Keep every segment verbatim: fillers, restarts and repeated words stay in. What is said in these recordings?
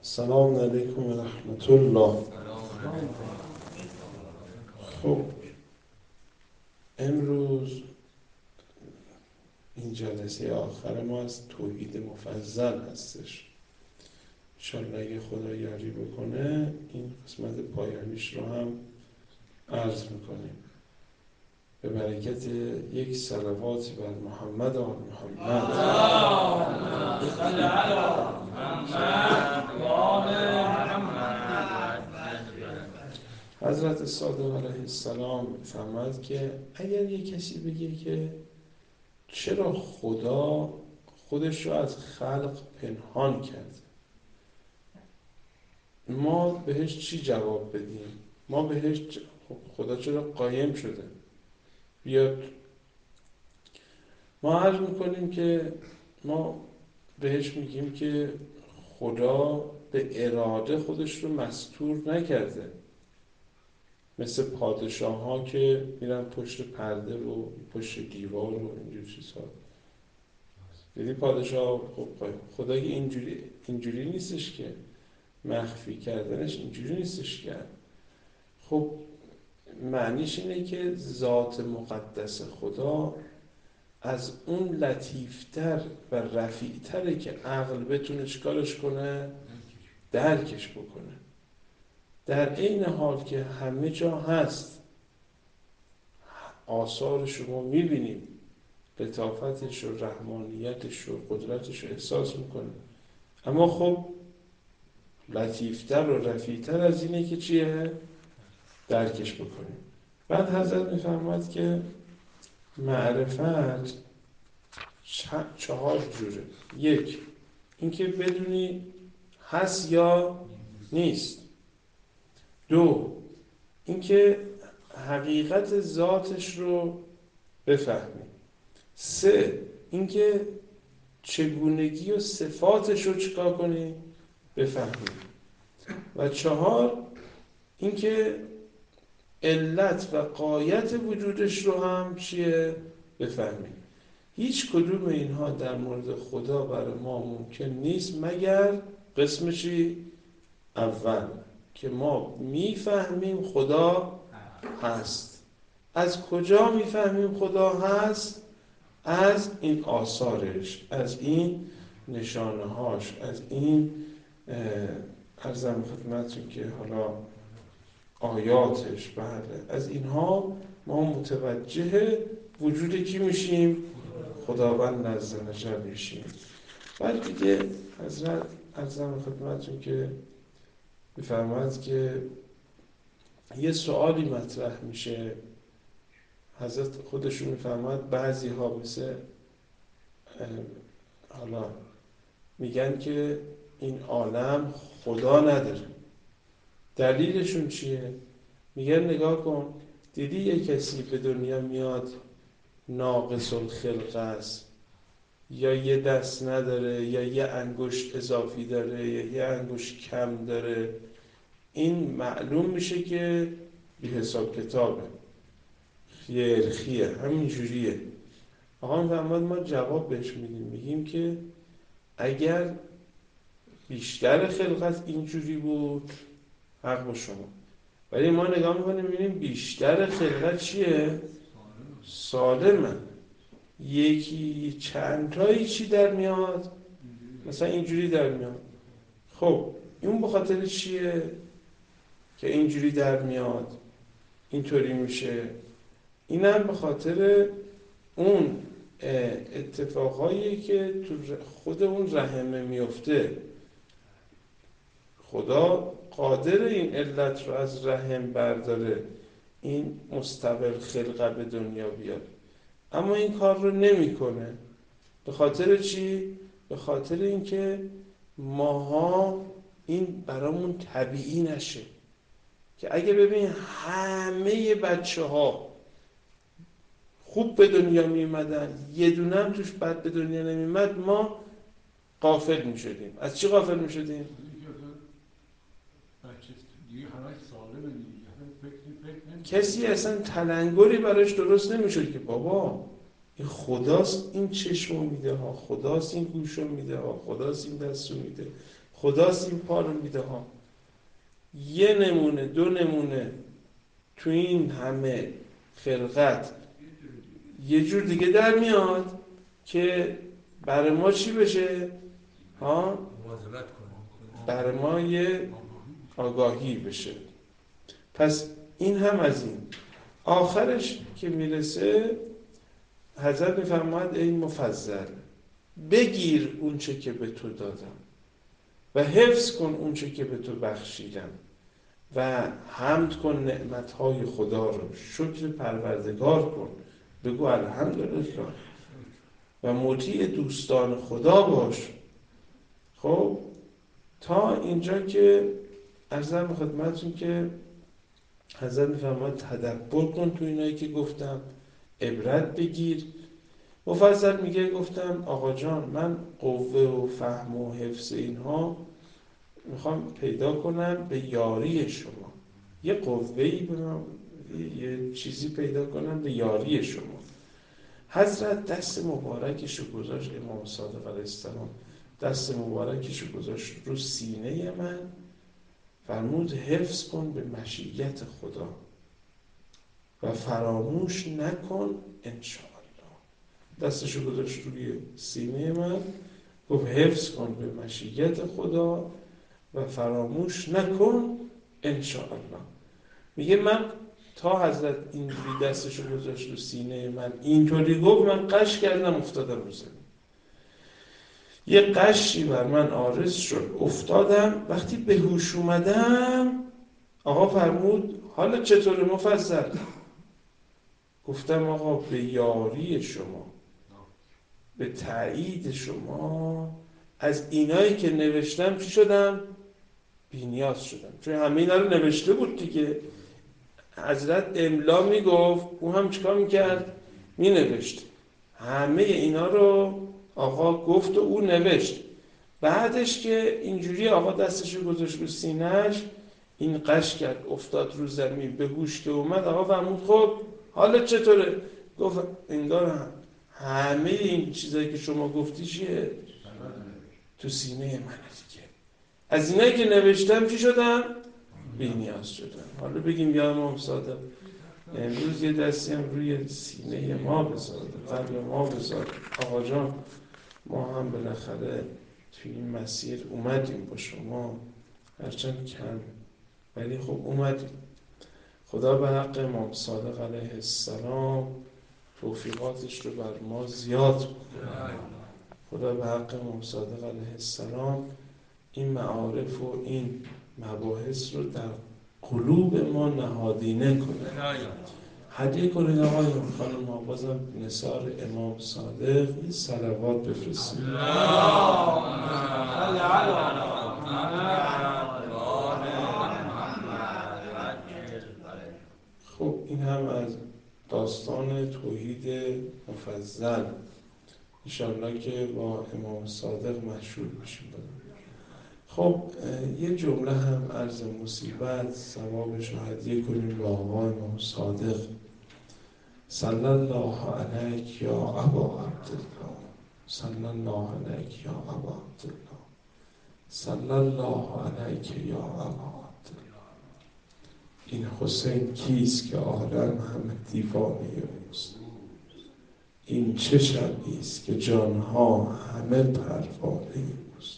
سلام علیکم و رحمت الله. خب امروز این جلسه آخر ما از توحید مفضل هستش. انشالله اگه خدا یاری بکنه این قسمت پایانیش رو هم عرض میکنیم به برکت یک صلواتی بر محمد و محمد. حضرت صادق علیه السلام فرمود که اگر یک کسی بگه که چرا خدا خودش رو از خلق پنهان کرد، ما بهش چی جواب بدیم؟ ما بهش ج... خدا چرا قایم شده؟ بیاد ما عرض میکنیم که ما بهش میگیم که خدا به اراده خودش رو مستور نکرده، مثل پادشاه ها که میرن پشت پرده و پشت دیوار و اینجور چیزها. دیدی پادشاه خب خدا اینجوری اینجوری نیستش که مخفی کردنش اینجوری نیستش که خب معنیش اینه که ذات مقدس خدا از اون لطیفتر و رفیعتره که عقل بتونه چیکارش کنه؟ درکش بکنه. در این حال که همه جا هست، آثارش رو ما میبینیم، لطافتش و رحمانیتش و قدرتش رو احساس میکنیم، اما خب لطیفتر و رفیعتر از اینه که چیه؟ درکش بکنیم. بعد حضرت میفرماد که معرفت چهار جوره. یک، اینکه بدونی هست یا نیست. دو، اینکه حقیقت ذاتش رو بفهمی. سه، اینکه چگونگی و صفاتش رو چیکار کنی؟ بفهمی. و چهار، اینکه علت و غایت وجودش رو هم چیه؟ بفهمی. هیچ کدوم اینها در مورد خدا برای ما ممکن نیست مگر قسم چی؟ اول، که ما میفهمیم خدا هست. از کجا میفهمیم خدا هست؟ از این آثارش، از این نشانه هاش، از این عرضم خدمتتون که حالا آیاتش، بله، از اینها ما متوجه وجود کی میشیم؟ خداوند عز و جل میشیم. بعد دیگه حضرت عرضم خدمتتون که میفرماید که یه سوالی مطرح میشه. حضرت خودشون میفرماید بعضی ها مثل حالا میگن که این عالم خدا نداره. دلیلشون چیه؟ میگن نگاه کن، دیدی یه کسی به دنیا میاد ناقص الخلقه است، یا یه دست نداره، یا یه انگشت اضافی داره، یا یه انگشت کم داره، این معلوم میشه که بی حساب کتابه، خیر خیه، همین جوریه. آقا میفرماد ما جواب بهش میدیم، میگیم که اگر بیشتر خلقت اینجوری بود حق با شما، ولی ما نگاه میکنیم میبینیم بیشتر خلقت چیه؟ سالمه. یکی چند تایی چی در میاد؟ مثلا اینجوری در میاد. خب این به خاطر چیه که اینجوری در میاد، اینطوری میشه؟ اینم به خاطر اون اتفاقایی که تو خود اون رحمه میفته. خدا قادر این علت رو از رحم برداره، این مستقل خلقه به دنیا بیاد، اما این کار رو نمیکنه. به خاطر چی؟ به خاطر اینکه ماها این برامون طبیعی نشه. که اگه ببین همه بچه ها خوب به دنیا میمدن، یه دونه هم توش بد به دنیا نمیمد، ما غافل میشدیم. از چی غافل میشدیم؟ کسی اصلا تلنگری براش درست نمیشد که بابا این خداست این چشمو میده ها، خداست این گوشو میده ها، خداست این دستو میده، خداست این پا رو میده ها. یه نمونه دو نمونه تو این همه خلقت یه جور دیگه در میاد که برای ما چی بشه؟ ها؟ برای ما یه آگاهی بشه. پس این هم از این. آخرش که میرسه حضرت میفرماید ای مفضل بگیر اون چه که به تو دادم و حفظ کن اون چه که به تو بخشیدم و حمد کن نعمتهای خدا رو، شکر پروردگار کن، بگو الحمدلله و مطیع دوستان خدا باش. خب تا اینجا که عرضم به خدمتتون که حضرت میفرماید تدبر کن تو اینایی که گفتم، عبرت بگیر. مفصل میگه گفتم آقا جان من قوه و فهم و حفظ اینها میخوام پیدا کنم به یاری شما، یه قوه‌ای به من، یه چیزی پیدا کنم به یاری شما. حضرت دست مبارکشو گذاشت، امام صادق علیه السلام دست مبارکشو گذاشت رو سینه من، فرمود حفظ کن به مشیت خدا و فراموش نکن انشاءالله. دستشو گذاشت روی سینه من، گفت حفظ کن به مشیت خدا و فراموش نکن انشاءالله. میگه من تا حضرت اینجوری دستشو گذاشت رو سینه من اینطوری گفت، من قش کردم افتادم رو زمین. یه قشی بر من عارض شد افتادم. وقتی به هوش اومدم آقا فرمود حالا چطوره مفضل؟ گفتم آقا به یاری شما، به تایید شما از اینایی که نوشتم چی شدم؟ بی‌نیاز شدم. چون همه اینا رو نوشته بود دیگه. حضرت املا میگفت، او هم چیکار میکرد؟ مینوشت. همه اینا رو آقا گفت و او نوشت. بعدش که اینجوری آقا دستشو گذاشت رو سینه‌اش، این قش کرد افتاد رو زمین، به هوش که اومد آقا فرمود خب حالا چطوره؟ گفت انگار هم همه این چیزایی که شما گفتی چیه؟ تو سینه من دیگه. از اینایی که نوشتم چی شدم؟ بی‌نیاز شدم. حالا بگیم یا امام صادق امروز یه دستی هم روی سینه ما بذار، قلب ما بذار. آقا جان ما هم بالاخره توی این مسیر اومدیم با شما، هرچند کم ولی خب اومدیم. خدا به حق امام صادق علیه السلام توفیقاتش رو بر ما زیاد کنه. خدا به حق امام صادق علیه السلام این معارف و این مباحث رو در قلوب ما نهادینه کنه. هدیه کنید آقایون خانم ها، بازم نثار امام صادق این صلوات بفرستید. خب این هم از داستان توحید مفضل، انشاءالله که با امام صادق مشهور بشیم. خب یه جمله هم عرض مصیبت ثوابش رو هدیه کنیم به آقا امام صادق. صلی الله علیک یا ابا عبدالله، صلی الله علیک یا ابا عبدالله، صلی الله علیک یا ابا عبدالله. این حسین کیست که عالم همه دیوانه اوست؟ این چه شبیست که جانها همه پروانه اوست؟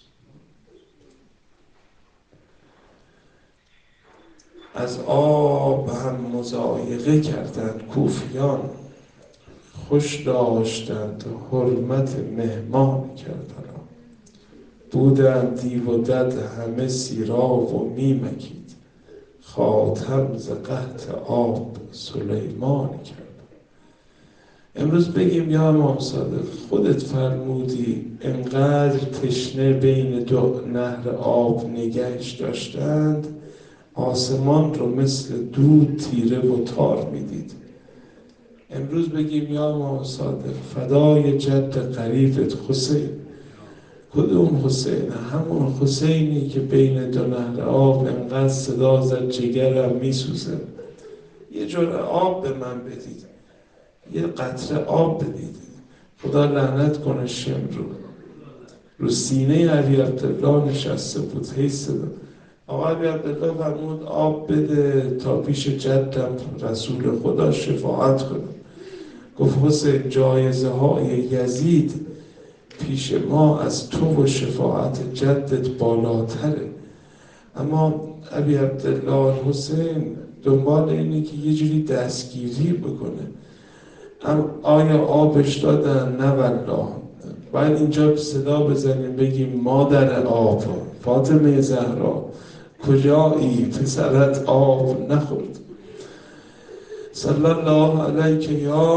از آب هم مضایقه کردند کوفیان، خوش داشتند حرمت مهمان کردند. بودند دیو و دد همه سیراب و میمکید، خاتم ز قحط آب سلیمان کرد. امروز بگیم یا امام صادق خودت فرمودی انقدر تشنه بین دو نهر آب نگهش داشتند، آسمان رو مثل دود تیره و تار میدید. امروز بگیم یا امام صادق فدای جد قریبت حسین. کدوم حسین؟ همون حسینی که بین دو نهر آب انقدر صدا زد جگرم میسوزه. یه جرعه آب به من بدید، یه قطره آب بدید. خدا لعنت کنه شم رو. رو سینه علی عبدالله نشسته بود. هی صدا آقا علی عبدالله فرمود آب بده تا پیش جدم رسول خدا شفاعت کنم. گفت حسین جایزه های یزید پیش ما از تو و شفاعت جدت بالاتره. اما ابی عبدالله حسین دنبال اینه که یه جوری دستگیری بکنه. اما آیا آبش دادن؟ نه والله. باید اینجا صدا بزنیم بگیم مادر آب، فاطمه زهرا کجایی؟ پسرت آب نخورد. صلی الله علیک یا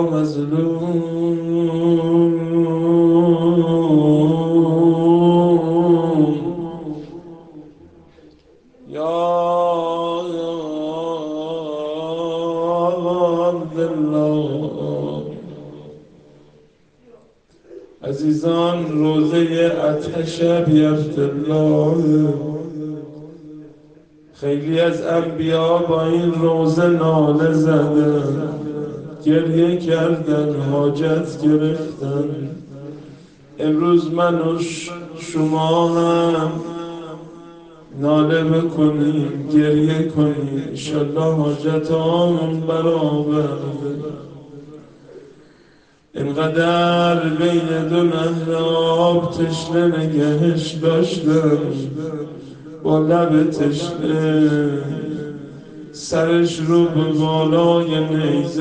مظلوم یا عبدالله. عزیزان روزه آتش ابی عبدالله. خیلی از انبیا با این روزه ناله زدن، گریه کردن، حاجت گرفتن. امروز من و شما هم ناله بکنیم، گریه کنیم، انشالله حاجت آمون برابر. اینقدر بین دو نهر آب تشنه نگهش داشتم، با لب تشنه سرش رو به بالای نیزه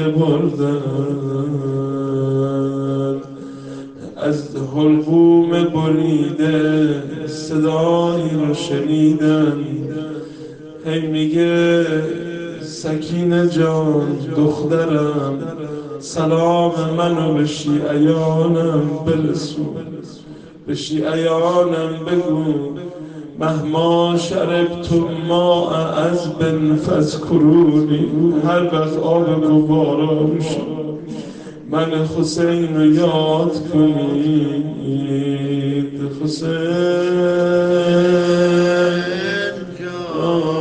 بردن. از حلقوم بریده صدایی رو شنیدن، هی میگه سکینه جان دخترم سلام منو به شیعیانم برسون، به شیعیانم بگو مهما شربتم ماء عذب فاذکرونی. هر وقت آب گوارا شد من حسین رو یاد کنید. حسین جان